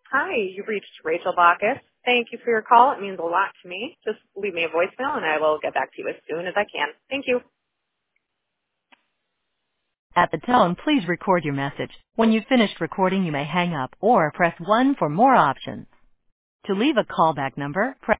Hi, you've reached Rachel Bacchus. Thank you for your call. It means a lot to me. Just leave me a voicemail and I will get back to you as soon as I can. Thank you. At the tone, please record your message. When you've finished recording, you may hang up or press 1 for more options. To leave a callback number, press